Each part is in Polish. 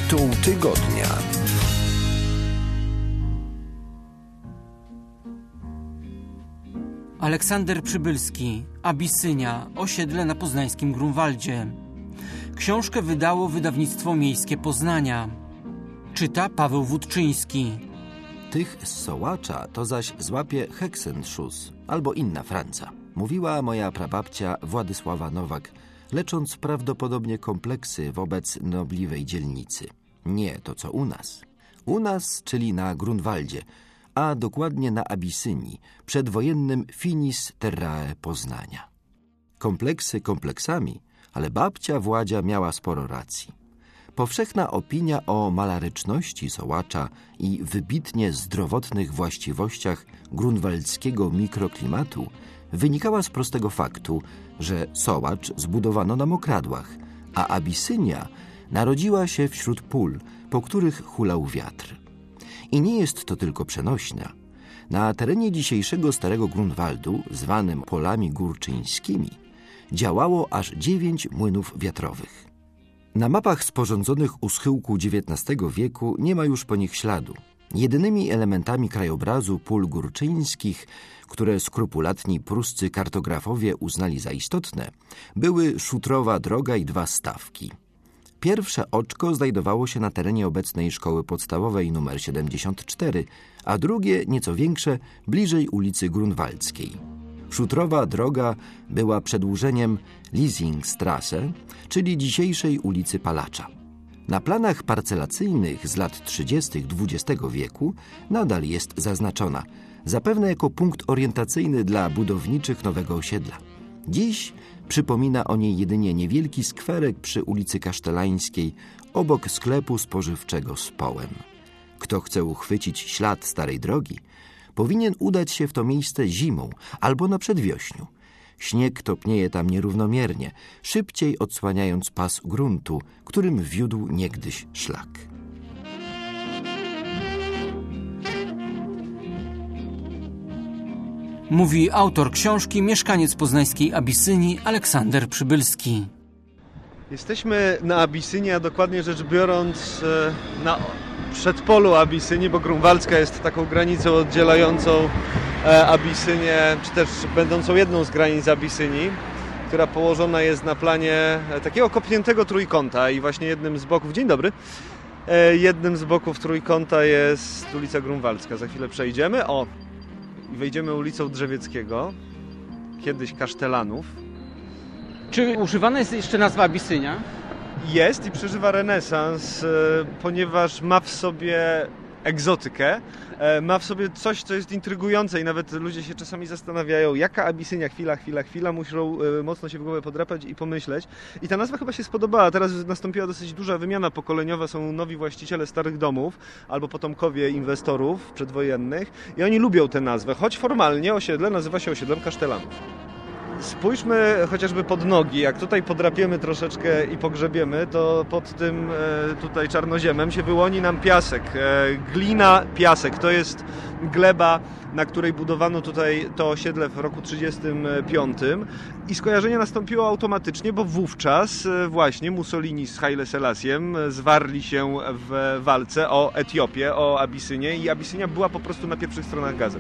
Tytuł tygodnia. Aleksander Przybylski, Abisynia, osiedle na poznańskim Grunwaldzie. Książkę wydało wydawnictwo miejskie Poznania. Czyta Paweł Wódczyński. Tych z Sołacza to zaś złapie Hexenschuss albo inna Franca, mówiła moja prababcia Władysława Nowak, lecząc prawdopodobnie kompleksy wobec nobliwej dzielnicy. Nie to co u nas. U nas, czyli na Grunwaldzie, a dokładnie na Abisynii, przedwojennym finis terrae Poznania. Kompleksy kompleksami, ale babcia Władzia miała sporo racji. Powszechna opinia o malaryczności Sołacza i wybitnie zdrowotnych właściwościach grunwaldzkiego mikroklimatu wynikała z prostego faktu, że Sołacz zbudowano na mokradłach, a Abisynia narodziła się wśród pól, po których hulał wiatr. I nie jest to tylko przenośnia. Na terenie dzisiejszego Starego Grunwaldu, zwanym polami górczyńskimi, działało aż 9 młynów wiatrowych. Na mapach sporządzonych u schyłku XIX wieku nie ma już po nich śladu. Jedynymi elementami krajobrazu pól górczyńskich, które skrupulatni pruscy kartografowie uznali za istotne, były szutrowa droga i 2 stawki. Pierwsze oczko znajdowało się na terenie obecnej szkoły podstawowej nr 74, a drugie, nieco większe, bliżej ulicy Grunwaldzkiej. Szutrowa droga była przedłużeniem Lysingstrasse, czyli dzisiejszej ulicy Palacza. Na planach parcelacyjnych z lat 30. XX wieku nadal jest zaznaczona, zapewne jako punkt orientacyjny dla budowniczych nowego osiedla. Dziś przypomina o niej jedynie niewielki skwerek przy ulicy Kasztelańskiej, obok sklepu spożywczego z Połem. Kto chce uchwycić ślad starej drogi, powinien udać się w to miejsce zimą albo na przedwiośniu. Śnieg topnieje tam nierównomiernie, szybciej odsłaniając pas gruntu, którym wiódł niegdyś szlak. Mówi autor książki, mieszkaniec poznańskiej Abisynii Aleksander Przybylski. Jesteśmy na Abisynii, a dokładnie rzecz biorąc na przedpolu Abisynii, bo Grunwaldzka jest taką granicą oddzielającą Abisynię, czy też będącą jedną z granic Abisynii, która położona jest na planie takiego kopniętego trójkąta i właśnie jednym z boków, dzień dobry, jednym z boków trójkąta jest ulica Grunwaldzka. Za chwilę przejdziemy, i wejdziemy ulicą Drzewieckiego, kiedyś Kasztelanów. Czy używana jest jeszcze nazwa Abisynia? Jest i przeżywa renesans, ponieważ ma w sobie egzotykę, ma w sobie coś, co jest intrygujące i nawet ludzie się czasami zastanawiają, jaka Abisynia, chwila, muszą mocno się w głowę podrapać i pomyśleć. I ta nazwa chyba się spodobała. Teraz nastąpiła dosyć duża wymiana pokoleniowa, są nowi właściciele starych domów albo potomkowie inwestorów przedwojennych i oni lubią tę nazwę, choć formalnie osiedle nazywa się osiedlem Kasztelanów. Spójrzmy chociażby pod nogi, jak tutaj podrapiemy troszeczkę i pogrzebiemy, to pod tym tutaj czarnoziemem się wyłoni nam piasek. Glina, piasek, to jest gleba, na której budowano tutaj to osiedle w roku 1935 i skojarzenie nastąpiło automatycznie, bo wówczas właśnie Mussolini z Haile Selassiem zwarli się w walce o Etiopię, o Abisynię i Abisynia była po prostu na pierwszych stronach gazet.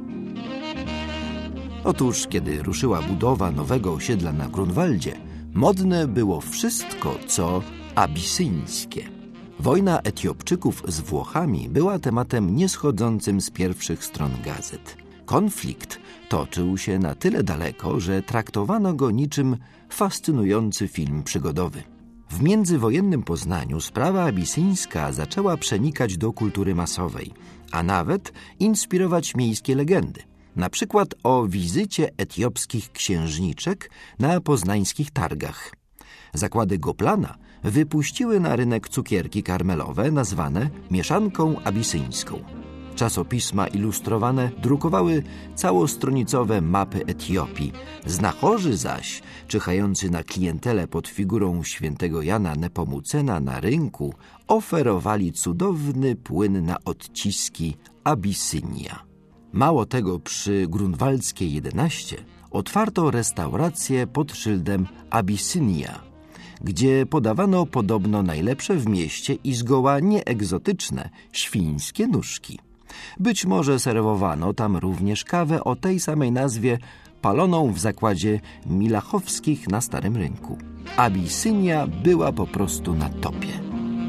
Otóż, kiedy ruszyła budowa nowego osiedla na Grunwaldzie, modne było wszystko, co abisyńskie. Wojna Etiopczyków z Włochami była tematem nieschodzącym z pierwszych stron gazet. Konflikt toczył się na tyle daleko, że traktowano go niczym fascynujący film przygodowy. W międzywojennym Poznaniu sprawa abisyńska zaczęła przenikać do kultury masowej, a nawet inspirować miejskie legendy. Na przykład o wizycie etiopskich księżniczek na poznańskich targach. Zakłady Goplana wypuściły na rynek cukierki karmelowe nazwane mieszanką abisyńską. Czasopisma ilustrowane drukowały całostronicowe mapy Etiopii. Znachorzy zaś, czyhający na klientelę pod figurą świętego Jana Nepomucena na rynku, oferowali cudowny płyn na odciski Abisynia. Mało tego, przy Grunwaldzkiej 11 otwarto restaurację pod szyldem Abisynia, gdzie podawano podobno najlepsze w mieście i zgoła nieegzotyczne świńskie nóżki. Być może serwowano tam również kawę o tej samej nazwie, paloną w zakładzie Milachowskich na Starym Rynku. Abisynia była po prostu na topie.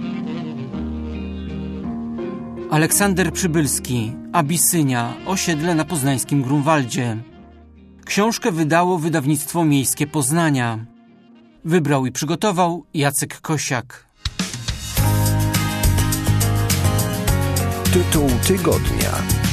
Aleksander Przybylski, Abisynia, osiedle na poznańskim Grunwaldzie. Książkę wydało wydawnictwo Miejskie Poznania. Wybrał i przygotował Jacek Kosiak. Tytuł tygodnia.